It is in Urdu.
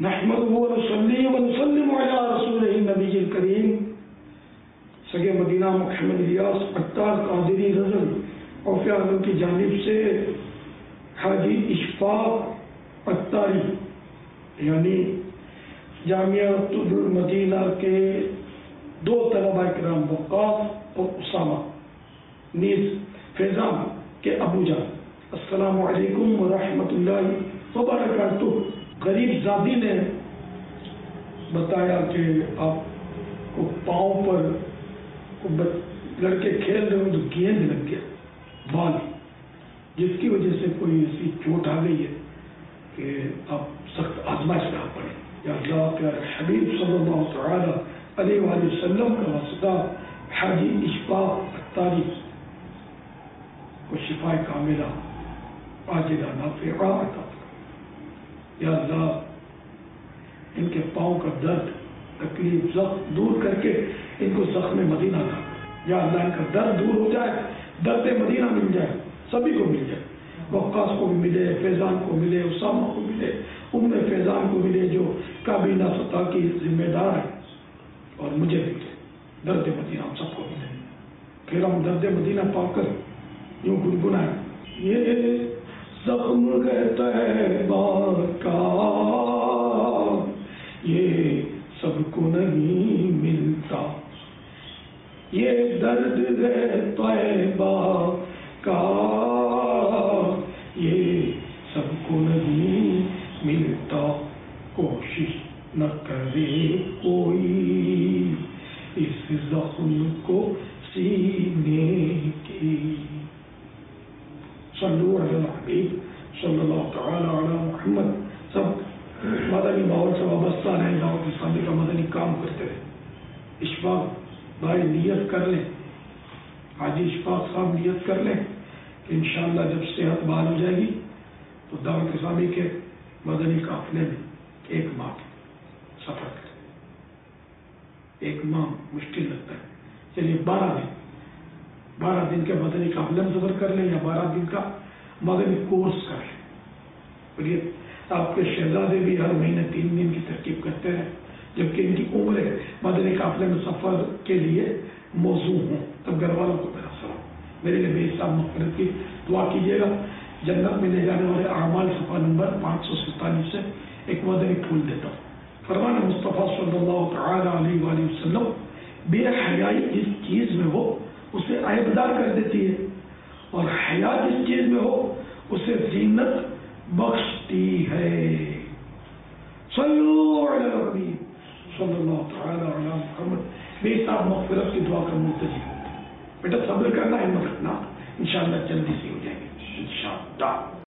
نحمده ونصلي ونسلم على رسوله النبي الكريم سگے مدینہ محمد الیاس عطار قادری رضل اور اعظم کی جانب سے حاجی اشفاق عطاری یعنی جامعہ المدینہ کے 2 طلبہ کرام وقاص اور اسامہ نیز فیضان کے ابو جان، السلام علیکم ورحمۃ اللہ وبرکاتہ۔ غریب زادی نے بتایا کہ آپ کو پاؤں پر لڑکے کھیل رہے ہوں تو گیند لگ گیا بال، جس کی وجہ سے کوئی ایسی چوٹ آ گئی ہے کہ آپ سخت آزمائش میں پڑے۔ یا اللہ کے حبیب صلی اللہ تعالی علیہ وآلہ وسلم کا واسطہ حاجی اشفاق عطاری کو شفا کاملہ عاجلہ نافعہ عطا۔ یا اللہ ان کے پاؤں کا درد تکلیف زخم دور کر کے ان کو زخم مدینہ کا، یا اللہ ان کا درد دور ہو جائے، درد مدینہ مل جائے، سبھی کو مل جائے، وقاص کو بھی ملے، فیضان کو ملے، اسامہ کو ملے، فیضان کو ملے جو کابینہ فتح کی ذمہ دار ہے، اور مجھے ملے درد مدینہ، ہم سب کو ملے۔ پھر ہم درد مدینہ پا کر یوں گنگنائیں، یہ زخم رہتا ہے کا یہ سب کو نہیں ملتا، یہ درد ہے طیبہ کا یہ سب کو نہیں ملتا، کوشش نہ کرے کوئی اس زخم کو سینے کی۔ صلو علی الحبیب صلی اللہ تعالی علی محمد۔ سب مدنی ماحول سے وابستہ رہیں، دعوت اسلامی کا مدنی کام کرتے رہیں۔ اشفاق بھائی نیت کر لیں، حاجی اشفاق صاحب نیت کر لیں کہ انشاءاللہ جب صحت بحال ہو جائے گی تو دعوت اسلامی کے مدنی قافلے میں 1 ماہ سفر کریں۔ 1 ماہ مشکل لگتا ہے، چلیے 12 دن کے مدنی قافلے میں سفر کر لیں، یا 12 دن کا مدنی کورس کر لیں۔ اور یہ آپ کے شہزادے بھی ہر مہینے 3 دن کی ترکیب کرتے رہیں، جبکہ ان کی عمریں مدنی قافلے میں سفر کے لیے موزوں ہوں۔ تب گھر والوں کو میرا سلام، میرے لیے بے حساب مغفرت کی دعا کیجیے گا۔ جنت میں لے جانے والے اعمال صفحہ نمبر 547 سے ایک مدنی پھول دیتا ہوں۔ فرمان مصطفیٰ صلی اللہ تعالی علیہ وآلہ وسلم، بے حیائی جس چیز میں ہو اسے عیبدار کر دیتی ہے، اور حیا جس چیز میں ہو اسے زینت بخشتی ہے۔ صلو علی النبی صلی اللہ تعالی علی محمد۔ بے حساب مغفرت کی دعا کا منتظر بیٹا، صبر کرنا، ہمت رکھنا، انشاءاللہ جلدی سے ہو جائے گی انشاءاللہ۔